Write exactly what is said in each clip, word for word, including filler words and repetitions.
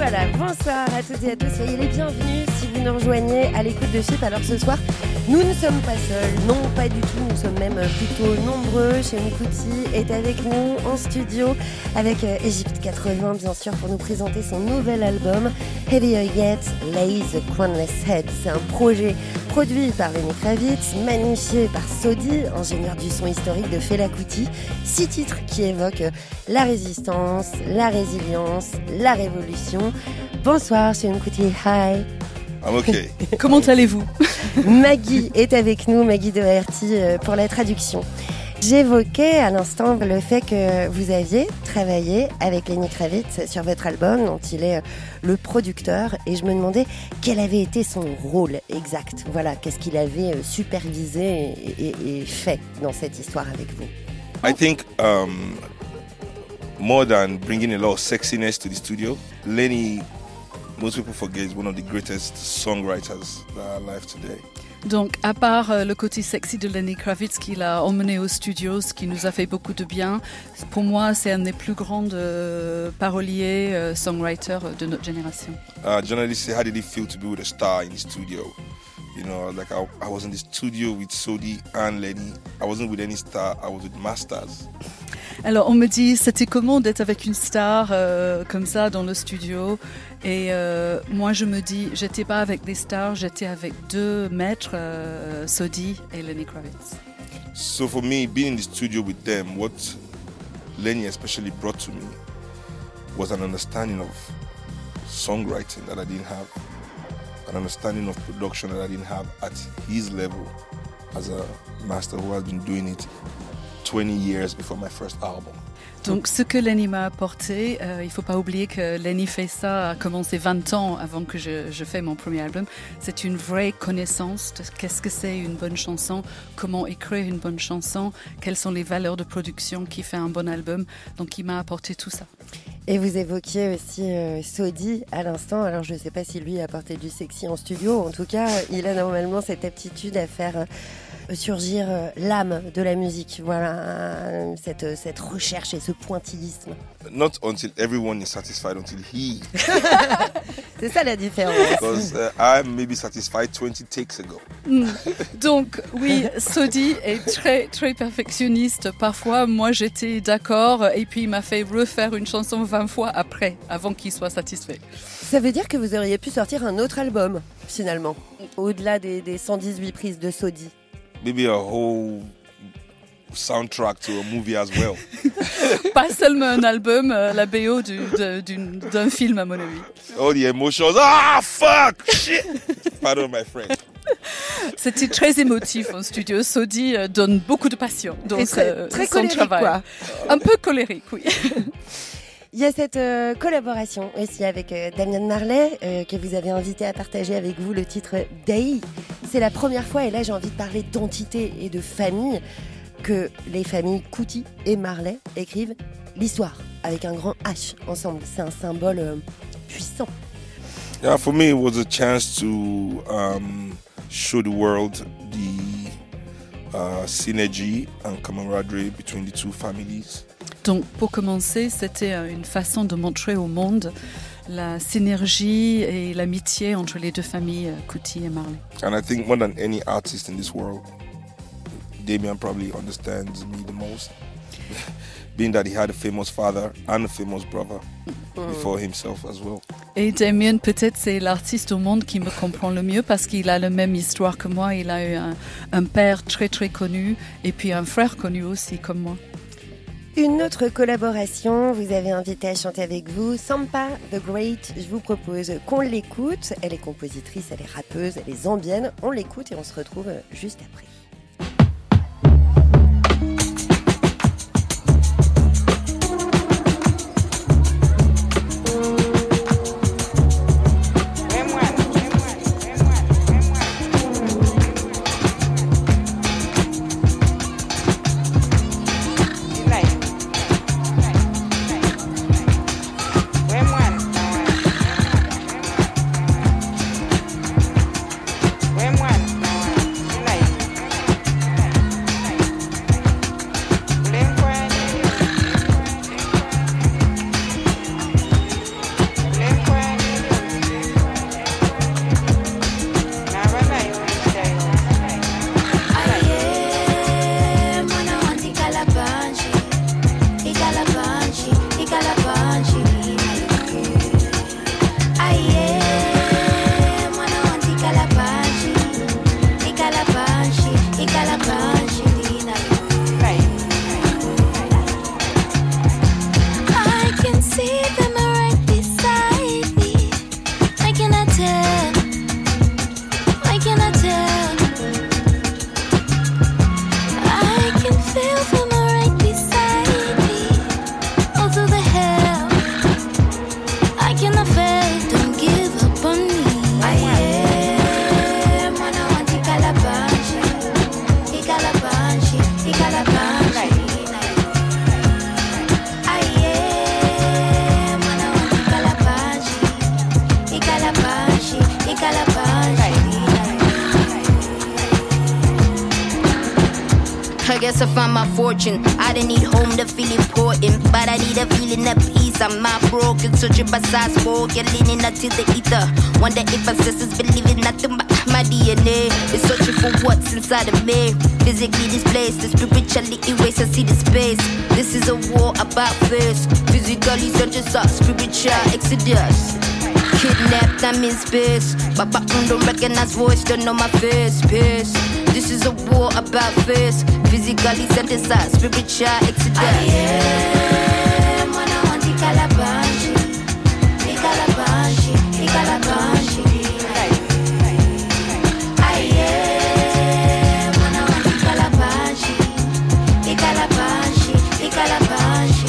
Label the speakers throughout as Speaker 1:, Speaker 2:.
Speaker 1: voilà, bonsoir à toutes et à tous, soyez les bienvenus si vous nous rejoignez à l'écoute de F I P. Alors ce soir, nous ne sommes pas seuls, non pas du tout, nous sommes même plutôt nombreux. Seun Kuti est avec nous en studio avec Egypte quatre-vingts bien sûr pour nous présenter son nouvel album Heavier Yet, Lay the Crownless Head. C'est un projet produit par Lenny Kravitz, magnifié par Sodi, ingénieur du son historique de Fela Kuti. Six titres qui évoquent la résistance, la résilience, la révolution. Bonsoir Seun Kuti, hi.
Speaker 2: I'm okay.
Speaker 3: Comment allez-vous?
Speaker 1: Maggie est avec nous, Maggie de A R T pour la traduction. J'évoquais à l'instant le fait que vous aviez travaillé avec Lenny Kravitz sur votre album, dont il est le producteur, et je me demandais quel avait été son rôle exact. Voilà, qu'est-ce qu'il avait supervisé et, et, et fait dans cette histoire avec vous.
Speaker 2: I think um, more than bringing a lot of sexiness to the studio, Lenny, most people forget, is one of the greatest songwriters that are alive today.
Speaker 3: Donc, à part euh, le côté sexy de Lenny Kravitz qu'il a emmené au studio, ce qui nous a fait beaucoup de bien, pour moi, c'est un des plus grands euh, paroliers, euh, songwriters de notre génération.
Speaker 2: Uh, journalists say, how did it feel to be with a star in the studio? You know, like I, I was in the studio with Sodi and Lenny. I wasn't with any star, I was with Masters.
Speaker 3: Alors, on me dit, c'était comment d'être avec une star euh, comme ça dans le studio? Et euh, moi, je me dis, j'étais pas avec des stars, j'étais avec deux maîtres, euh, Sodi et Lenny Kravitz.
Speaker 2: So for me, being in the studio with them, what Lenny especially brought to me was an understanding of songwriting that I didn't have, an understanding of production that I didn't have at his level as a master who has been doing it twenty years before my first album.
Speaker 3: Donc, ce que Lenny m'a apporté, euh, il ne faut pas oublier que Lenny fait ça, a commencé vingt ans avant que je, je fasse mon premier album. C'est une vraie connaissance de qu'est-ce que c'est une bonne chanson, comment écrire une bonne chanson, quelles sont les valeurs de production qui fait un bon album. Donc, il m'a apporté tout ça.
Speaker 1: Et vous évoquiez aussi euh, Sodi à l'instant. Alors, je ne sais pas si lui a apporté du sexy en studio. En tout cas, il a normalement cette aptitude à faire... Euh, surgir l'âme de la musique, voilà, cette, cette recherche et ce pointillisme.
Speaker 2: Not until everyone is satisfied, until he.
Speaker 1: C'est ça la différence.
Speaker 2: Because uh, I may be satisfied twenty takes ago.
Speaker 3: Mm. Donc oui, Sodi est très très perfectionniste. Parfois, moi j'étais d'accord et puis il m'a fait refaire une chanson vingt fois après, avant qu'il soit satisfait.
Speaker 1: Ça veut dire que vous auriez pu sortir un autre album, finalement, au-delà des, des cent dix-huit prises de Sodi.
Speaker 2: Maybe a whole soundtrack to a movie as well.
Speaker 3: Pas seulement un album, euh, la B O du, de, d'une, d'un film à mon avis.
Speaker 2: All the emotions. Ah, fuck, shit. Pardon my friend.
Speaker 3: C'était très émotif en studio. Sodi euh, donne beaucoup de passion dans
Speaker 1: très,
Speaker 3: ce,
Speaker 1: très
Speaker 3: son
Speaker 1: colérique,
Speaker 3: travail.
Speaker 1: Quoi.
Speaker 3: Un peu colérique, oui.
Speaker 1: Il y a cette euh, collaboration aussi avec euh, Damian Marley euh, que vous avez invité à partager avec vous le titre Day. C'est la première fois, et là j'ai envie de parler d'entité et de famille, que les familles Kuti et Marley écrivent l'histoire avec un grand H ensemble. C'est un symbole euh, puissant.
Speaker 2: Yeah, for me it was a chance to um, show the world the uh, synergy and camaraderie between the two families.
Speaker 3: Donc, pour commencer, c'était une façon de montrer au monde la synergie et l'amitié entre les deux familles, Kuti et Marley.
Speaker 2: And I think more than any artist in this world, Damian probably understands me the most, being that he had a famous father and a famous brother before himself as well.
Speaker 3: Et Damian, peut-être, c'est l'artiste au monde qui me comprend le mieux parce qu'il a la même histoire que moi. Il a eu un, un père très très connu et puis un frère connu aussi comme moi.
Speaker 1: Une autre collaboration, vous avez invité à chanter avec vous Sampa the Great. Je vous propose qu'on l'écoute. Elle est compositrice, elle est rappeuse, elle est zambienne. On l'écoute et on se retrouve juste après.
Speaker 4: Yes, I found my fortune. I didn't need home to feel important, but I need a feeling of peace. I'm not broken, searching by sides, spoken, leaning until the ether. Wonder if ancestors believe in nothing but my D N A. They're searching for what's inside of me. Physically displaced, the spiritually erased. I see the space. This is a war about face. Physically synthesized, spiritual exodus. Kidnapped, I'm in space. Papa don't recognize voice, don't know my face. Pace. This is a war about face. Physically synthesized, spiritual exodus. I am when I want the calabashi. The calabashi, the calabashi. I am when I want the calabashi. The calabashi, the calabashi.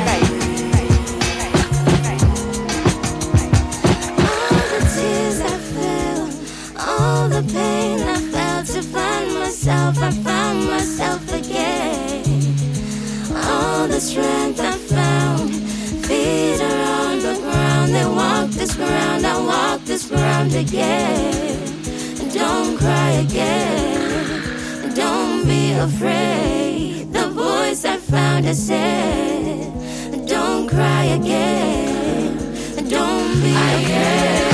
Speaker 4: All the pain I felt to find myself, I found myself again. All the strength I found, feet are on the ground. They walk this ground, I walk this ground again. Don't cry again, don't be afraid. The voice I found has said, don't cry again, don't be afraid.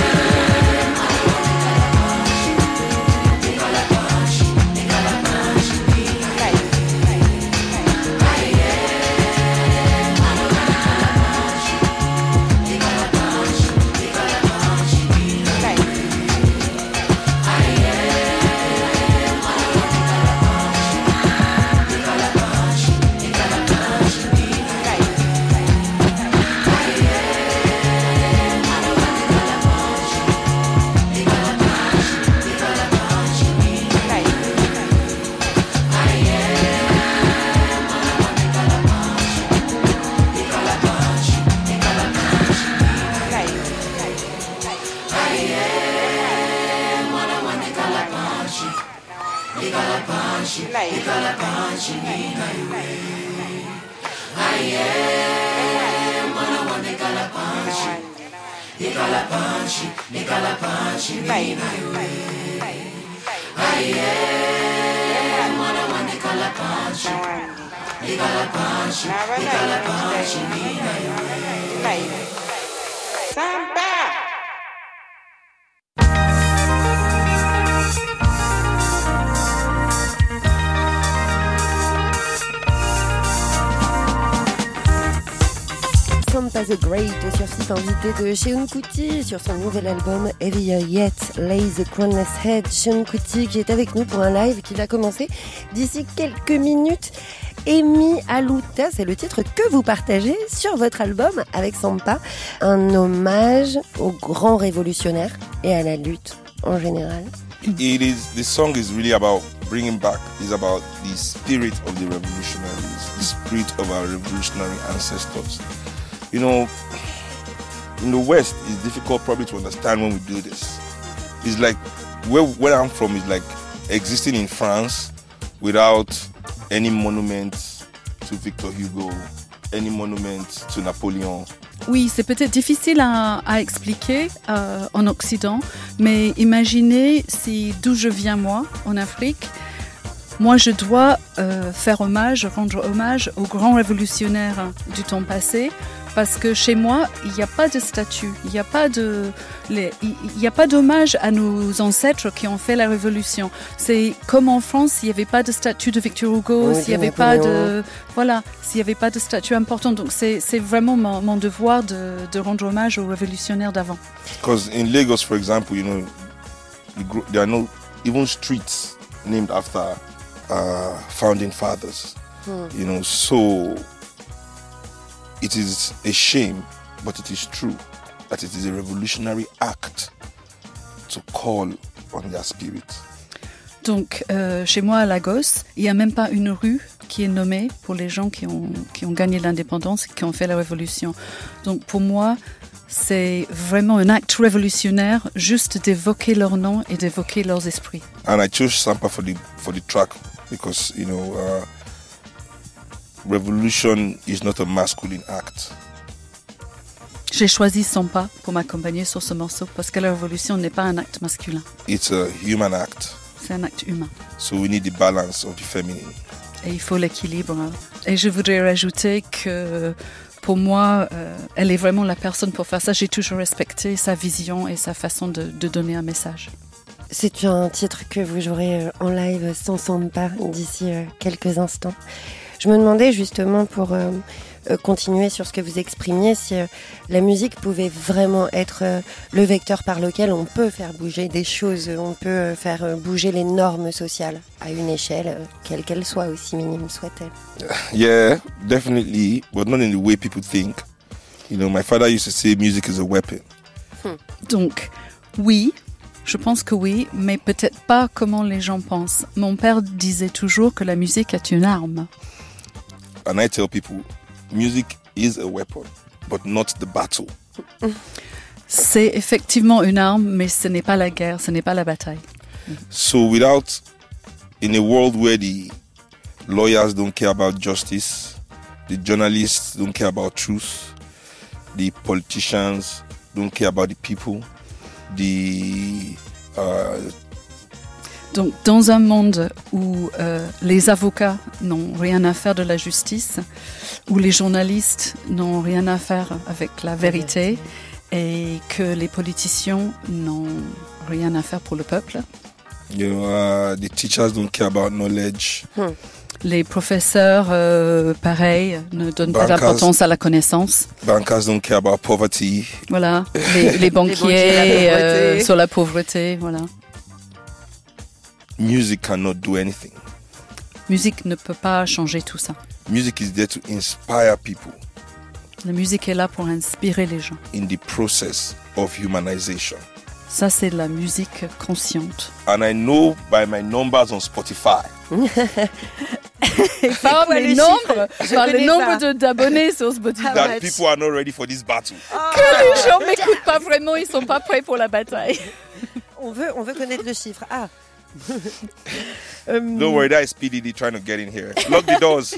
Speaker 1: Sampa the Great sur site invité de Seun Kuti sur son nouvel album Heavier Yet, Lay the Crownless Head. Seun Kuti qui est avec nous pour un live qui va commencer d'ici quelques minutes. Emi Aluta, c'est le titre que vous partagez sur votre album avec Sampa. Un hommage aux grands révolutionnaires et à la lutte en général.
Speaker 2: It is, the song is really about bringing back, is about the spirit of the revolutionaries, the spirit of our revolutionary ancestors. You know, in the West, it's difficult probably to understand when we do this. It's like, where, where I'm from is like existing in France without any monument to Victor Hugo, any monument to Napoléon.
Speaker 3: Oui, c'est peut-être difficile à, à expliquer euh, en Occident, mais imaginez si d'où je viens moi, en Afrique, moi je dois euh, faire hommage, rendre hommage aux grands révolutionnaires du temps passé, parce que chez moi, il n'y a pas de statue, il n'y a pas de, les, il n'y a pas d'hommage à nos ancêtres qui ont fait la révolution. C'est comme en France, il n'y avait pas de statue de Victor Hugo, oui, s'il n'y avait pas de, voilà, s'il n'y avait pas de statue importante. Donc c'est, c'est vraiment mon, mon devoir de, de rendre hommage aux révolutionnaires d'avant.
Speaker 2: Because in Lagos, for example, you know, there are no even streets named after uh, founding fathers. Hmm. You know, so. It is a shame, but it is true that it is a revolutionary act to call on their spirit.
Speaker 3: Donc, euh, chez moi à Lagos, il n'y a même pas une rue qui est nommée pour les gens qui ont, qui ont gagné l'indépendance, qui ont fait la révolution. Donc, pour moi, c'est vraiment un acte révolutionnaire juste d'évoquer leur nom et d'évoquer leurs esprits.
Speaker 2: And I chose Sampa for the, for the track because, you know, uh, revolution is not a masculine act.
Speaker 3: J'ai choisi Sampa pour m'accompagner sur ce morceau parce que la révolution n'est pas un acte masculin.
Speaker 2: It's a human act.
Speaker 3: C'est un acte humain.
Speaker 2: So we need the balance of the feminine.
Speaker 3: et il faut l'équilibre. Et je voudrais rajouter que pour moi, euh, elle est vraiment la personne pour faire ça. J'ai toujours respecté sa vision et sa façon de, de donner un message.
Speaker 1: C'est un titre que vous jouerez en live sans Sampa d'ici quelques instants. Je me demandais justement pour euh, continuer sur ce que vous exprimiez, si euh, la musique pouvait vraiment être euh, le vecteur par lequel on peut faire bouger des choses, on peut euh, faire euh, bouger les normes sociales à une échelle, euh, quelle qu'elle soit, aussi minime soit-elle.
Speaker 2: Yeah, definitely, but not in the way people think. You know, my father used to say music is a weapon.
Speaker 3: Hmm. Donc, oui. Je pense que oui, mais peut-être pas comment les gens pensent. Mon père disait toujours que la musique est une arme.
Speaker 2: And I tell people, music is a weapon, but not the battle.
Speaker 3: C'est effectivement une arme, mais ce n'est pas la guerre, ce n'est pas la bataille.
Speaker 2: So without, in a world where the lawyers don't care about justice, the journalists don't care about truth, the politicians don't care about the people, The, uh...
Speaker 3: Donc, dans un monde où euh, les avocats n'ont rien à faire de la justice, où les journalistes n'ont rien à faire avec la vérité, et que les politiciens n'ont rien à faire pour le peuple.
Speaker 2: You know, uh, the teachers don't care about knowledge.
Speaker 3: Hmm. Les professeurs, euh, pareil, ne donnent
Speaker 2: Bankers,
Speaker 3: pas d'importance à la connaissance.
Speaker 2: Bankers don't care about poverty.
Speaker 3: Voilà, les, les banquiers, les banquiers la euh, sur la pauvreté, voilà.
Speaker 2: Music cannot do anything.
Speaker 3: Musique ne peut pas changer tout ça.
Speaker 2: Music is there to inspire people.
Speaker 3: La musique est là pour inspirer les gens.
Speaker 2: In the process of humanization.
Speaker 3: Ça, c'est de la musique consciente.
Speaker 2: And I know by my numbers on Spotify.
Speaker 3: Et par les nombres, par le nombre de, d'abonnés sur Spotify.
Speaker 2: That people are not ready for this battle.
Speaker 3: Oh. Que les gens m'écoutent pas vraiment, ils sont pas prêts pour la bataille.
Speaker 1: On veut, on veut connaître le chiffre. Ah.
Speaker 2: um... Don't worry, that is P D D trying to get in here. Lock the doors.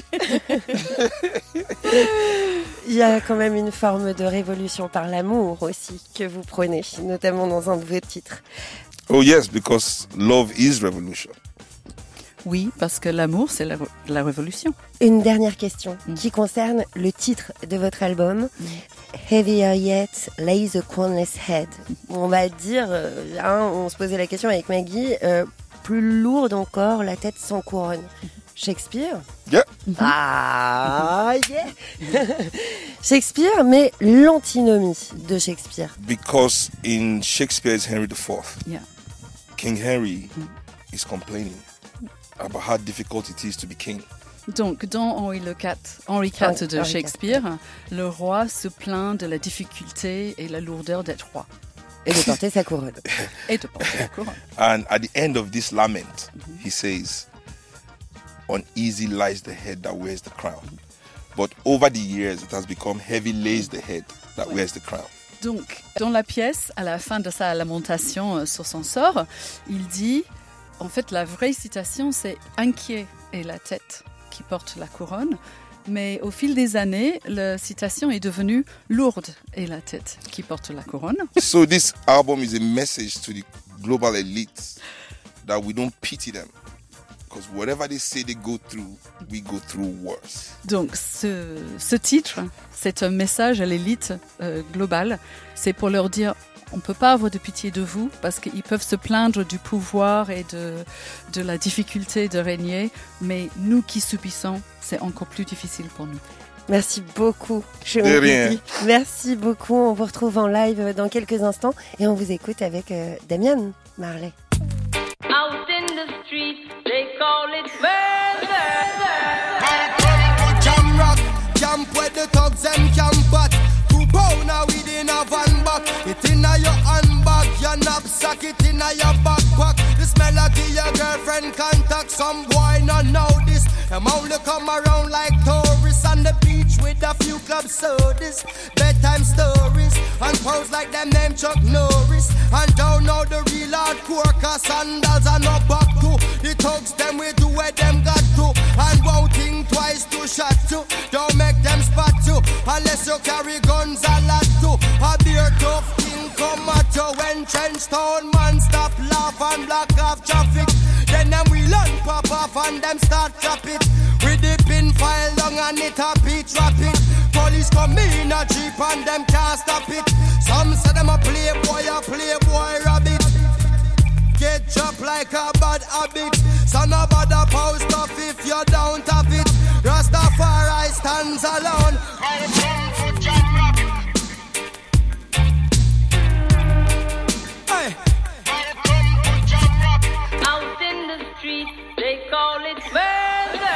Speaker 1: Il y a quand même une forme de révolution par l'amour aussi que vous prenez, notamment dans un de vos titres.
Speaker 2: Oh yes, because love is revolution.
Speaker 3: Oui, parce que l'amour, c'est la, la révolution.
Speaker 1: Une dernière question
Speaker 3: mm.
Speaker 1: qui concerne le titre de votre album, mm. Heavier Yet, Lay the Crownless Head. On va dire, euh, hein, on se posait la question avec Maggie, euh, plus lourde encore, la tête sans couronne. Shakespeare?
Speaker 2: Yeah.
Speaker 1: Mm-hmm. Ah, yeah. Shakespeare, mais l'antinomie de Shakespeare.
Speaker 2: Because in Shakespeare's Henry the Fourth,
Speaker 3: yeah.
Speaker 2: King Henry mm. is complaining about how difficult it is to be king.
Speaker 3: Donc, dans Henri le quatre, Henri quatre de Shakespeare, le roi se plaint de la difficulté et la lourdeur d'être roi.
Speaker 1: Et de porter sa couronne.
Speaker 3: Et de porter sa couronne.
Speaker 2: And at the end of this lament, mm-hmm. he says, uneasy lies the head that wears the crown. But over the years, it has become heavy lays the head that ouais. wears the crown.
Speaker 3: Donc, dans la pièce, à la fin de sa lamentation euh, sur son sort, il dit, en fait, la vraie citation, c'est « inquiet est la tête qui porte la couronne ». Mais au fil des années, la citation est devenue « lourde est la tête qui porte la couronne ».
Speaker 2: So this album is a message to the global elites that we don't pity them. Because whatever they say they go through, we go through worse.
Speaker 3: Donc ce, ce titre, c'est un message à l'élite euh, globale. C'est pour leur dire, on ne peut pas avoir de pitié de vous parce qu'ils peuvent se plaindre du pouvoir et de, de la difficulté de régner. Mais nous qui subissons, c'est encore plus difficile pour nous.
Speaker 1: Merci beaucoup.
Speaker 2: De rien.
Speaker 1: Merci beaucoup. On vous retrouve en live dans quelques instants et on vous écoute avec euh, Damian Marley.
Speaker 5: Out in the street, they call it murder.
Speaker 6: Jam rock, camp where the thugs and camp at. Two pounder within a van back. It inna your handbag, your knapsack, it inna your backpack. The smell of your girlfriend contact. Some boy not know this. Them only come around like tourists on the beach with a few club sodas, bedtime stories, and pose like them name Chuck Norris. And don't know the real hardcore, cause sandals are not back to. The thugs them we do where them got to. And won't think twice to shot to. Don't make them spot you, unless you carry guns a lot to. A beer tough king come at you when trench town man stop laugh and block off traffic. Then Then them we learn pop off and them start chop it. With the pin file long and it a beat rapid. Police come in a jeep and them can't stop it. Some say them a playboy, a playboy rabbit. Get chopped like a bad habit. So no bother post off if you don't have it. Rastafari stands alone. Hey.
Speaker 5: Out in the street, they call it murder.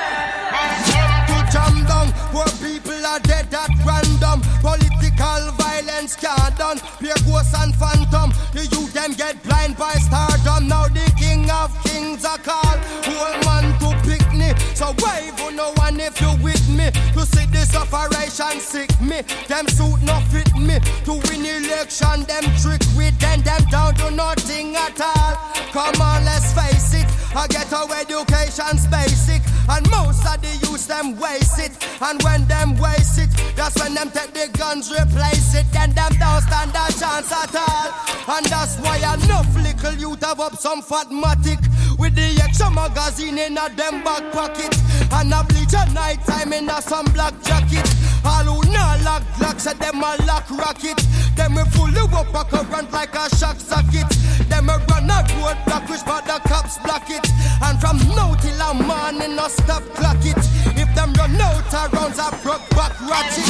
Speaker 6: To jam down, where people are dead at random. Political violence can't done. Pure ghosts and phantom. The youth them get blind by stardom. Now the king of kings are called. Whole man to pick me. So wave on no one if you with me. To see this operation sick me. Them suit no fit me. To win election, them trick with them. Them down to nothing at all. Come on, let's face it. I get our education's basic. And most of the youth them waste it. And when them waste it, that's when them take the guns, replace it. Then them don't stand a chance at all. And that's why enough little youth have up some fatmatic. With the extra magazine in a them back pocket. And a bleach at night time in a some black jacket. All who not lock blocks at them a lock rocket. Them we full of up a current like a shock socket. Them we run a road block which but the cops block it. And from now till a morning no stop clock it. If them run out of rounds a broke back ratchet.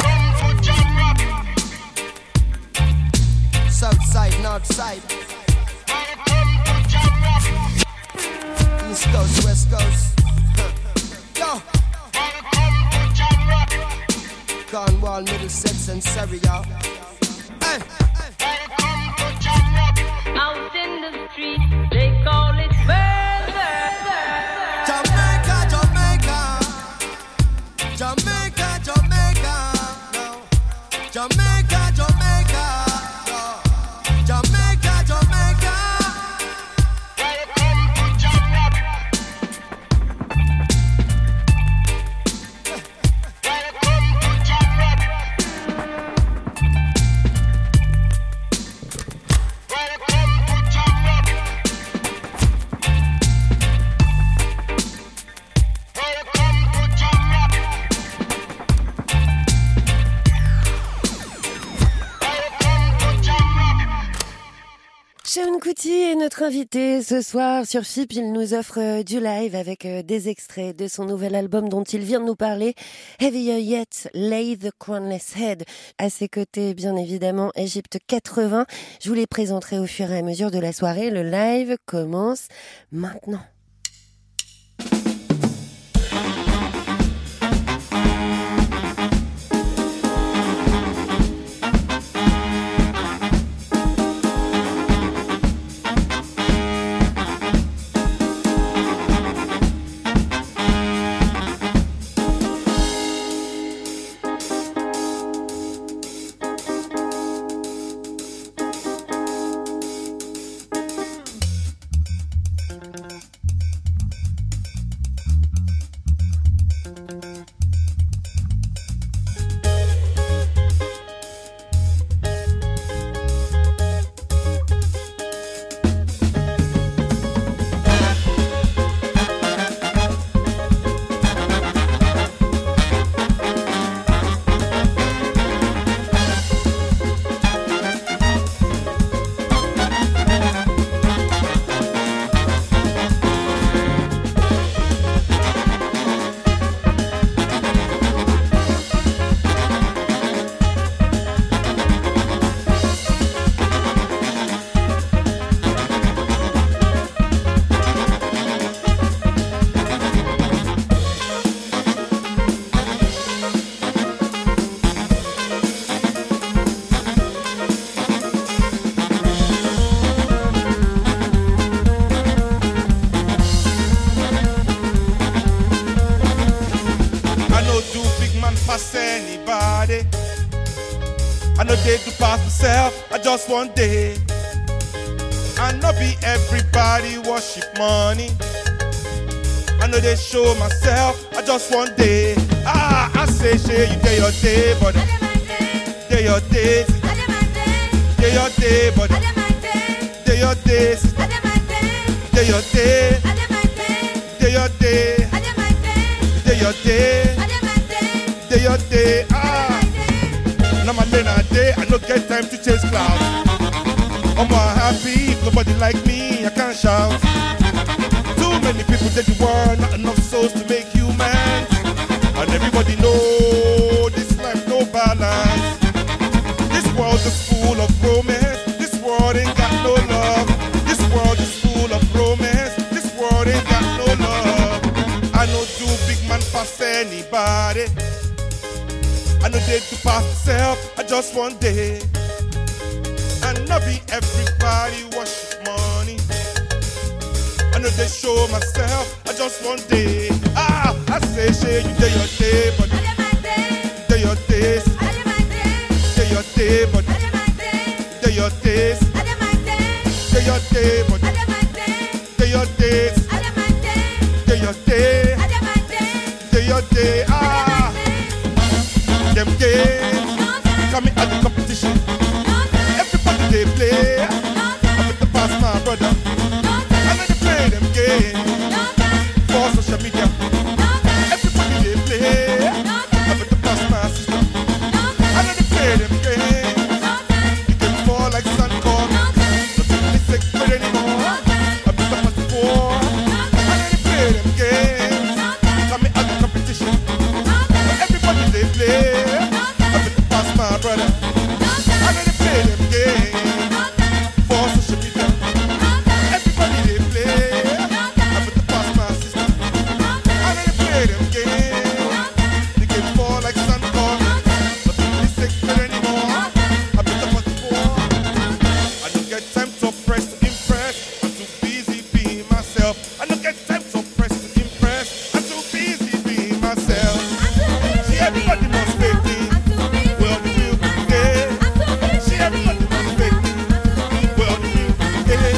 Speaker 6: South side, north side. East coast, west coast. Yo. Cornwall, Middlesex and Surrey, y'all. Hey.
Speaker 5: Out in the street, they call it murder.
Speaker 6: Jamaica, Jamaica. Jamaica, Jamaica. No. Jamaica, Jamaica. No. Jamaica, Jamaica.
Speaker 1: Seun Kuti est notre invité ce soir sur F I P. Il nous offre euh, du live avec euh, des extraits de son nouvel album dont il vient de nous parler, Heavier Yet, Lay the Crownless Head. À ses côtés, bien évidemment, Égypte quatre-vingts. Je vous les présenterai au fur et à mesure de la soirée. Le live commence maintenant.
Speaker 2: I no day to pass myself, I just one day. I no be everybody worship money. I know they show myself, I just one day. Ah, I say, share you day your day, but day your day, day your day, but day your day, day your day. Now my lane a day, I no get time to chase clouds. I'm more happy, if nobody like me, I can't shout. Too many people did the world, not enough souls to make humans. And everybody know this life no balance. This world is full of romance. This world ain't got no love. This world is full of romance. This world ain't got no love. I know two big man pass anybody. I know they to pass myself. I just one day. And not be everybody worship money. I know they show myself. I just one day. Ah, I say, say you day your day, but day your days. Day your day, but day your days. Day your day, but day your days. Day your day. Day your day. Ah, them games coming at the competition. Everybody they play. I better pass my brother. I know they play them games for social media. Everybody they play. I better pass my sister. I know they play them games. You can fall like sun corn. Nothing is sacred anymore. I better pass the war. I know they play them games. Coming at the competition. Everybody they play. I better pass my brother. I know they play them games for social media. Everybody they play. I better pass my sister. I know they play them games. They can fall like sun corn. Nothing is sacred anymore. I better pass the war. I don't get time to press to impress. I'm too busy being myself. I don't get time to press to impress. I'm too busy being myself. See, everybody must fake me. Well, the real day. See, everybody must fake me. Well, the real day.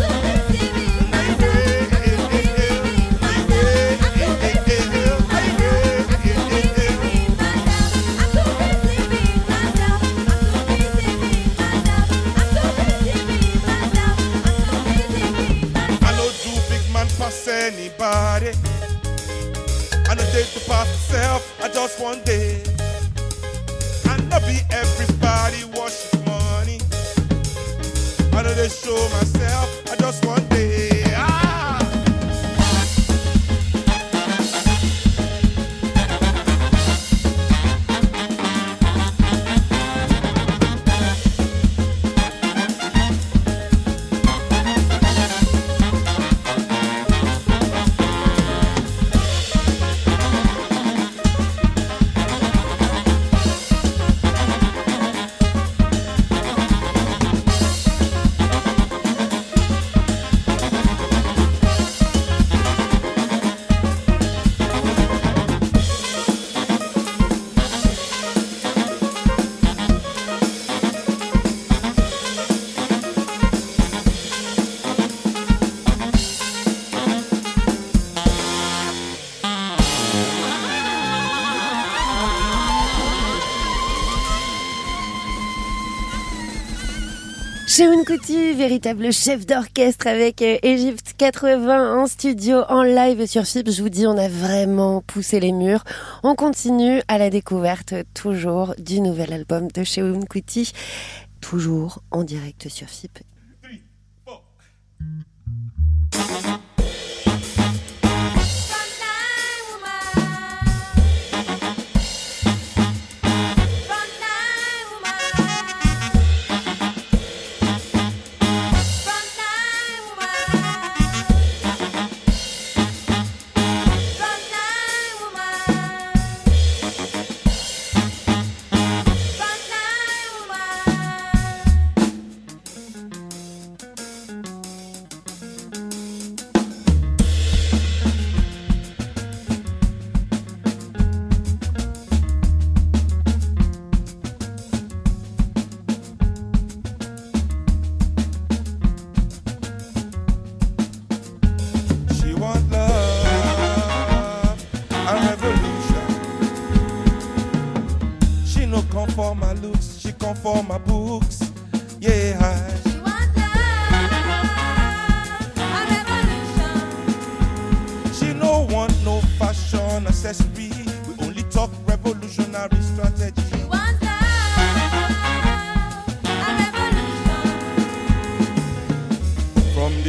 Speaker 2: I know do big man pass anybody. I know they to pass myself. I just one day. I know be everybody worship money. I know they show myself. I just one day. Ah.
Speaker 1: Seun Kuti, véritable chef d'orchestre avec Egypte quatre-vingts en studio, en live sur F I B. Je vous dis, on a vraiment poussé les murs. On continue à la découverte toujours du nouvel album de Seun Kuti, toujours en direct sur F I B. For my looks, she come for my books. Yeah.
Speaker 7: She wants love, a revolution.
Speaker 2: She no want no fashion accessory. We only talk revolutionary strategy.
Speaker 7: She wants love,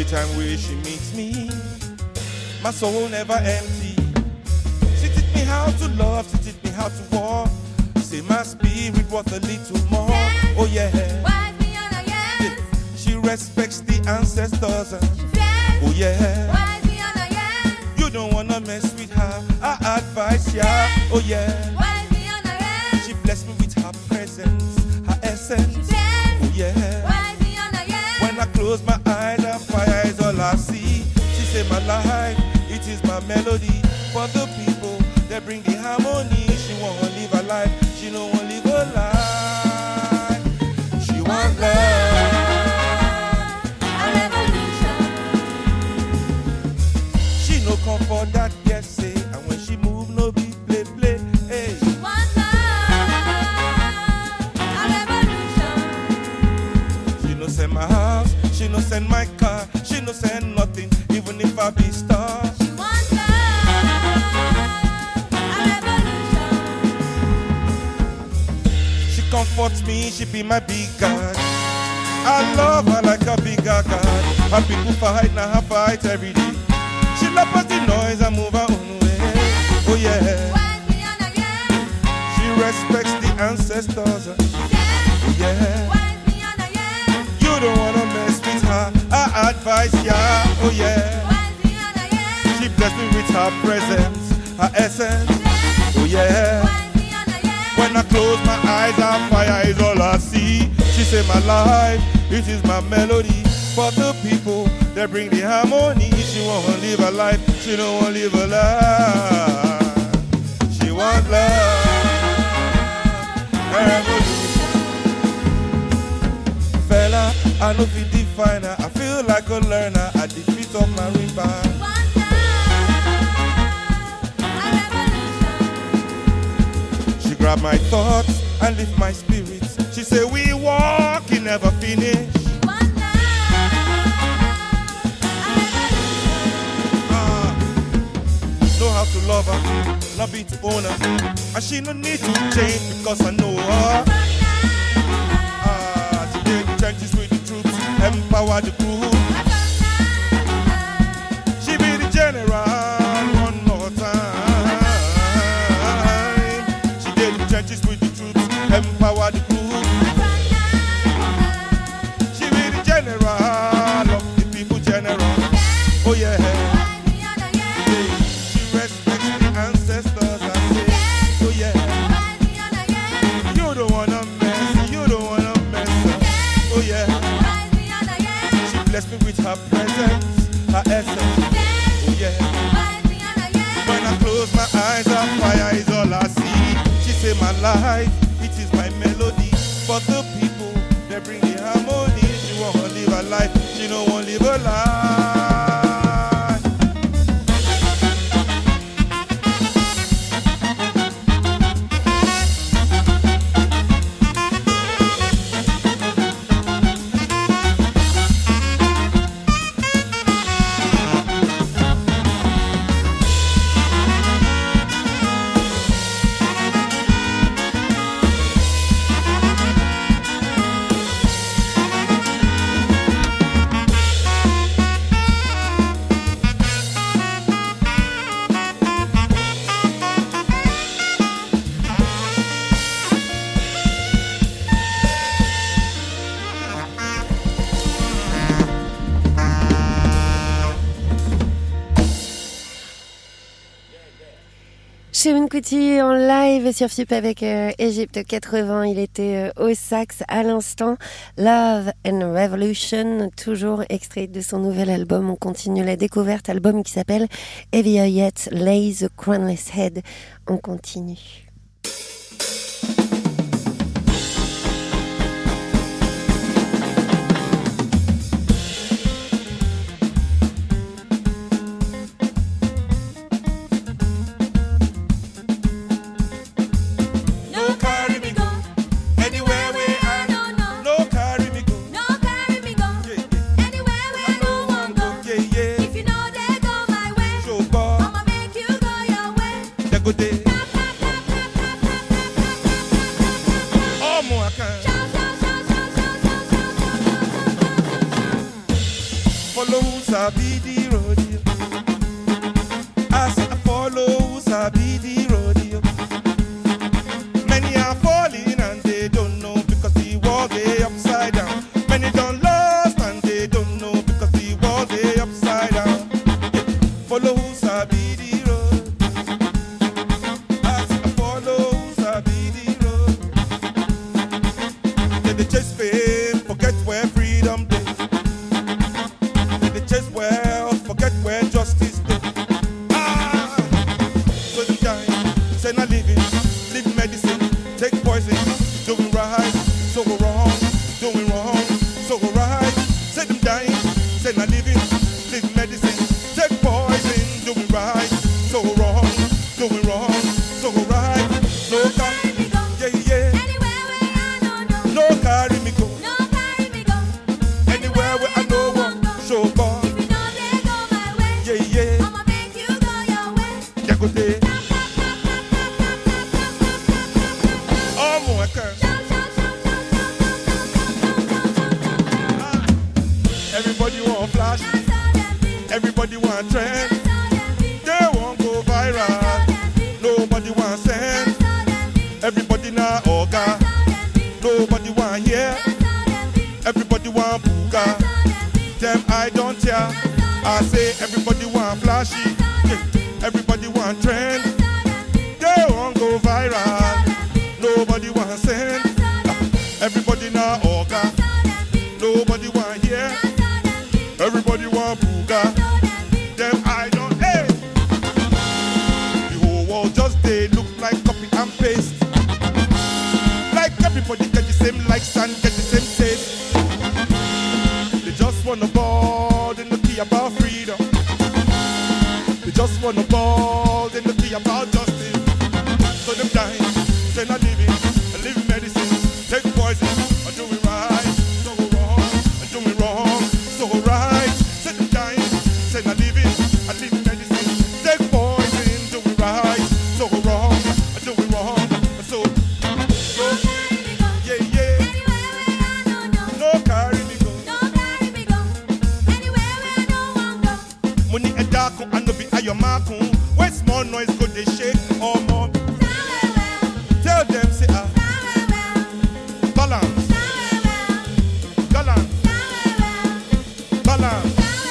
Speaker 2: time where she meets me, my soul never empty. She teach me how to love, she teach me how to walk. Say my spirit worth a little more.
Speaker 7: Yes.
Speaker 2: Oh yeah.
Speaker 7: Wise Fiona, yes.
Speaker 2: She respects the ancestors.
Speaker 7: Yes.
Speaker 2: Oh yeah.
Speaker 7: Wise Fiona, yes.
Speaker 2: You don't wanna mess with her. I advise ya.
Speaker 7: Yes.
Speaker 2: Oh yeah.
Speaker 7: Wise Fiona, yes.
Speaker 2: She blessed me with her presence, her essence.
Speaker 7: Yes.
Speaker 2: Oh yeah.
Speaker 7: Wise Fiona, yes.
Speaker 2: When I close my eyes, her fire is all I see. She say my life, it is my melody. For the people, they bring the harmony. She won't live a life, she don't want live a life. She want love,
Speaker 7: a revolution.
Speaker 2: she no comfort that get say. And when she move, no be play play. Hey.
Speaker 7: Want love, a revolution.
Speaker 2: She no send my house, she no send my car, she no send nothing, even if I be star.
Speaker 7: She wants love, a revolution.
Speaker 2: She comforts me, she be my big God. I love her like a bigger God. Her people fight, now her fight every day. She love us the noise and move her own way. Oh yeah.
Speaker 7: Wise Fiona, yes.
Speaker 2: She respects the ancestors.
Speaker 7: Yes.
Speaker 2: Oh yeah.
Speaker 7: Wise Fiona, yes.
Speaker 2: You don't wanna mess with her. I advise ya. Oh yeah.
Speaker 7: Wise Fiona, yes.
Speaker 2: She blessed me with her presence, her essence.
Speaker 7: Yes.
Speaker 2: Oh yeah.
Speaker 7: Wise Fiona, yes.
Speaker 2: When I close my eyes, her fire is all I see. She say my life, it is my melody. For the people, they bring the harmony. She won't live a life, she don't want live a life. She want love, a revolution. Fella, I know if you define her, I feel like a learner at the feet of my river.
Speaker 7: Want love, a revolution.
Speaker 2: She grab my thoughts and lift my spirits. She say we walk, it never finish.
Speaker 7: Want love, a revolution.
Speaker 2: Ah, know how to love her, not be to own her. And she no need to change because I know her. Ah, today the trenches with the troops, empower the crew. She be the general one more time. She did the trenches with the troops, empower the crew. She be the general of the people general. Oh yeah. She respects the ancestors, I say. Oh yeah. You don't wanna mess, you don't wanna mess up. Oh yeah. She blessed me with her presence, her essence. Oh yeah. When I close my eyes, her fire is all I see. She say my life, it is my melody. For the people, they bring the harmony. She won't live a life, she don't want live a life.
Speaker 1: Seun Kuti en live sur F I P avec euh, Égypte quatre-vingts. Il était euh, au sax à l'instant. Love and Revolution, toujours extrait de son nouvel album. On continue la découverte. Album qui s'appelle Heavier Yet, Lay the Crownless Head. On continue. Follow
Speaker 2: sabi the road. I say I follow who sabi the road. Many are falling and they don't know because the world they upside down. Many don't lost and they don't know because the world they upside down. Follow who sabi the road. I say I follow who sabi the road. They, they chase fame, forget where freedom is. They, they chase wealth, forget where justice is. Ah, so them dying, say not living, live medicine, take poison, doing right, so go wrong, doing wrong, so go right. Say them dying, say not living, live medicine, take poison, doing right, so go wrong, doing wrong, so go right. No car, yeah yeah, no carry me go, anywhere where I know one, show bar, yeah yeah, yeah go there. Oh my God. Everybody want flash, everybody want trend, they want go viral, nobody want send, everybody na orga, nobody want hear, everybody want booga, them I don't care, I say everybody want flashy, yeah. Everybody want trend, they want go viral, nobody want send, everybody na orga, nobody want hear, everybody want booga, them I don't, hey. The whole world just they look like copy and paste. Like everybody get the same likes and get the same taste. They just wanna board in the key about freedom. They just wanna board in the key about justice. So them dying, say not living, live medicine, take poison, or do it right, so go wrong, or do it wrong, so go right. Say them dying, say not living, I live medicine, take poison, do it right, so go wrong, or do it wrong, so go, yeah yeah, no carry me go. Money a dark and no be a your mark. When small noise go they shake or more. Tell them say ah, balance, balance, balance.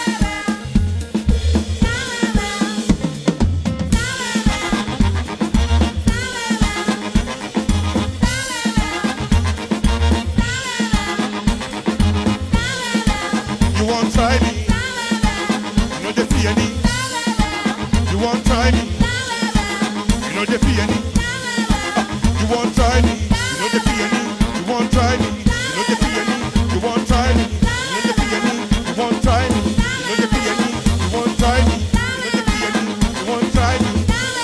Speaker 2: You won't try me, you know they fear me. You won't try me, you know they fear me. You won't try me, you know they fear me. You won't try me, you know they fear me. You won't try me, you know they fear me. You won't try me, you know they fear me. You won't try me, you know they fear me. You won't try me.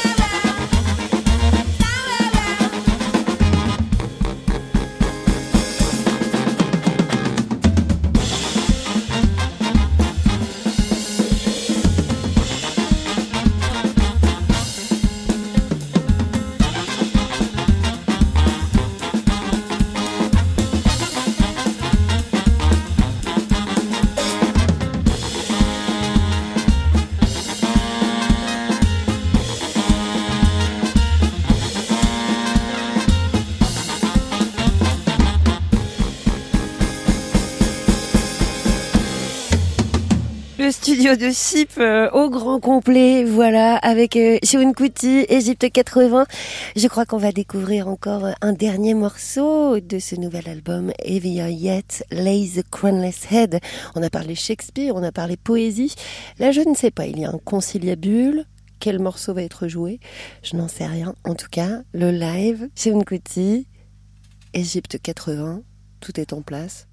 Speaker 1: Le studio de Chyp euh, au grand complet, voilà, avec euh, Seun Kuti, Égypte quatre-vingts. Je crois qu'on va découvrir encore un dernier morceau de ce nouvel album, Heavier Yet, Lay the Crownless Head. On a parlé Shakespeare, on a parlé poésie. Là, je ne sais pas, il y a un conciliabule. Quel morceau va être joué? Je n'en sais rien. En tout cas, le live, Seun Kuti, Égypte quatre-vingts, tout est en place.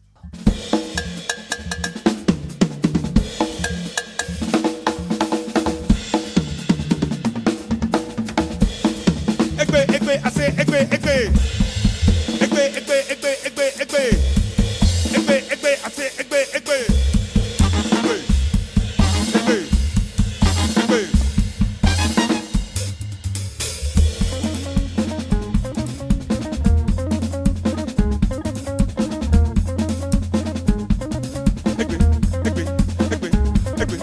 Speaker 2: Egbe, egbe, I say egbe, egbe. Egbe, egbe, egbe, egbe, egbe. Egbe, egbe, I say egbe, egbe. Egbe, egbe, egbe. Egbe, egbe, egbe, egbe.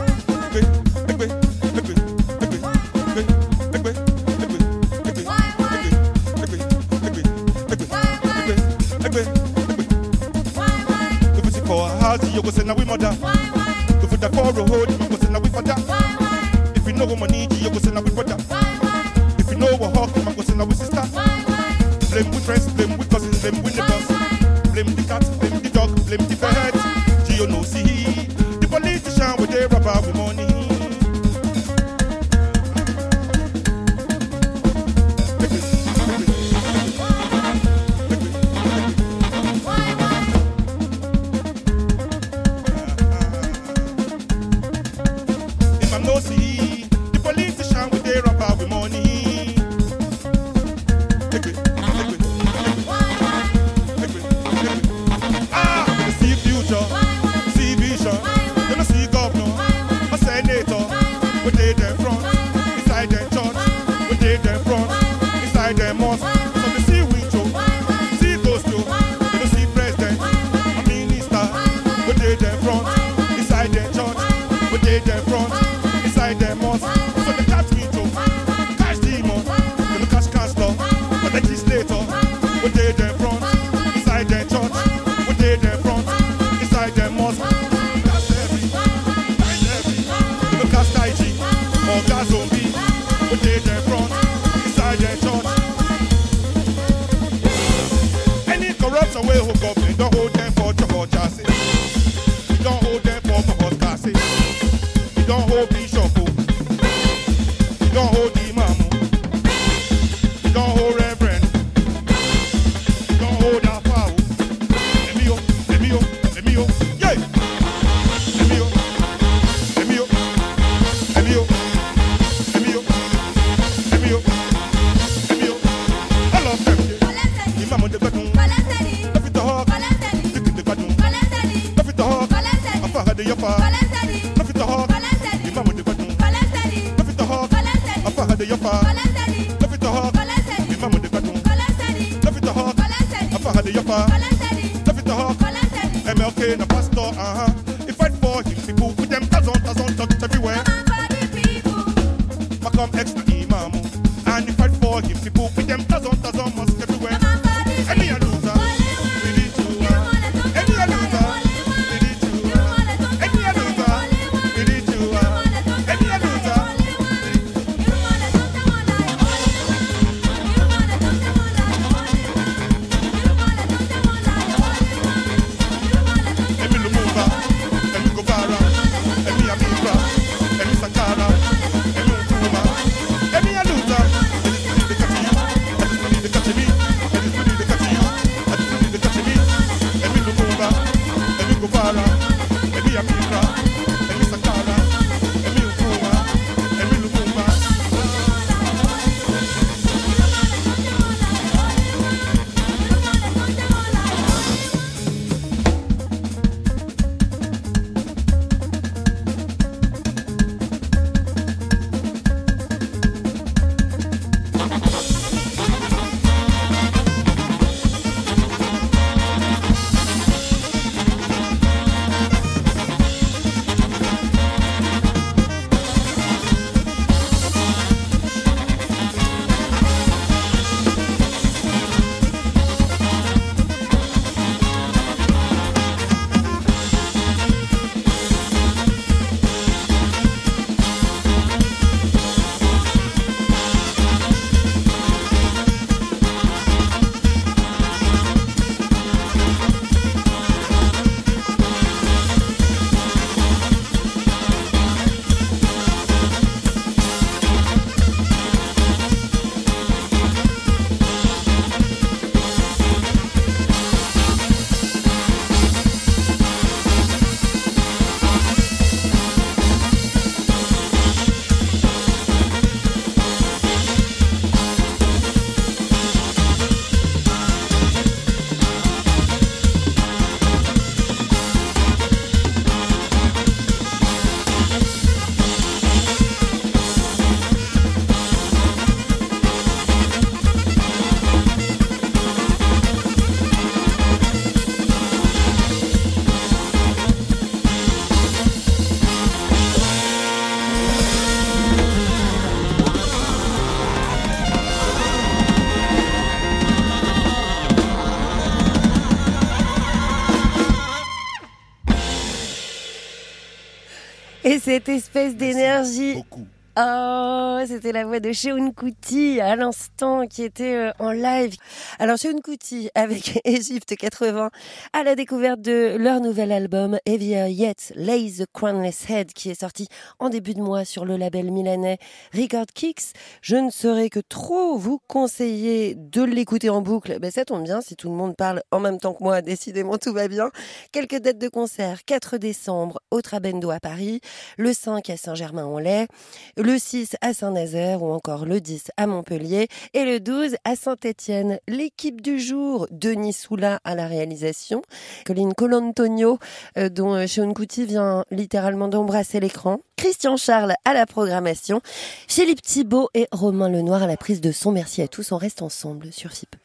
Speaker 8: for a house, you go send a we mother.
Speaker 7: Why, why,
Speaker 8: If we da for a road, you go send a we father.
Speaker 7: why, why,
Speaker 8: If you know what money, you go send a we brother.
Speaker 7: why, why,
Speaker 8: If you know what hawk, you go send a we sister.
Speaker 7: why, why,
Speaker 8: Blame with friends, blame with cousins, blame with neighbors. Blame the cat, blame the dog, blame the bird. Gio no see the politician with their rubber with money. If I'm no see the politician with their rubber with money. Take it, take it, take it, take it. Ah, we see future, see vision. You don't see governor, a senator. We dey them front, inside them church. We dey them front, inside them mosque. So they see window, see those two. You don't see president, a minister. We dey them front, inside them church. We dey them front, inside them mosque. So they catch window, catch demon. They don't catch counselor, a legislator. We dey them front, inside them church. We dey them front, inside them mosque. That's every, that's every. They don't catch Tai Chi or gas zombie. We dey them front, inside them church. Any corruption way hook up, they don't hold them for Choko Chassis. We don't hold them for Papa Kasi. We don't hold Bishop. We don't hold Imam. We don't hold Reverend. We don't hold Alpha. Emio, Emio, Emio, yeah. Emio, Emio, Emio, Emio, Emio, Emio. I love them. yeah. Imam on the bedroom. Love it the hawk. Stick in the bedroom. Love it the hawk. Alpha had the yapa. Love it the hawk. Imam on the bedroom. Love it the hawk. Alpha had the yapa. Love it the hawk. Imam on the bedroom. Love it the hawk. Alpha had the yapa. Love it the hawk. M L K na pastor, uh-huh. He fight for his people with them thousand, thousand churches everywhere. Malcolm X na imam. And he fight for his people with them thousand, thousand mosques everywhere. Any a loser, we need to. uh, Any a loser, we need to. uh, Any a loser, we need to. uh, Any a loser. Emi Lumumba, Emi Guevara, Emi Amira, Emi Sankara, Emi Nkrumah, Emi a loser. I just need to catch you. I just need to catch you. I just need to catch you. I just need to catch me. Emi Lumumba, Emi Guevara, Emi Amira, Emi Sankara, Emi Nkrumah, Emi Lumumba.
Speaker 1: Et cette espèce d'énergie.
Speaker 8: Beaucoup.
Speaker 1: Oh, c'était la voix de Seun Kuti à l'instant qui était euh, en live. Alors Seun Kuti avec Egypte quatre-vingts à la découverte de leur nouvel album Heavier Yet, Lay the Crownless Head qui est sorti en début de mois sur le label milanais Record Kicks. Je ne saurais que trop vous conseiller de l'écouter en boucle. Ben, ça tombe bien si tout le monde parle en même temps que moi, décidément tout va bien. Quelques dates de concert, quatre décembre au Trabendo à Paris, le cinq à Saint-Germain-en-Laye, le six à Saint-Nazaire ou encore le dix à Montpellier et le douze à Saint-Étienne. L'équipe du jour, Denis Soula à la réalisation, Colin Colantonio euh, dont euh, Seun Kuti vient littéralement d'embrasser l'écran, Christian Charles à la programmation, Philippe Thibault et Romain Lenoir à la prise de son. Merci à tous, on reste ensemble sur F I P.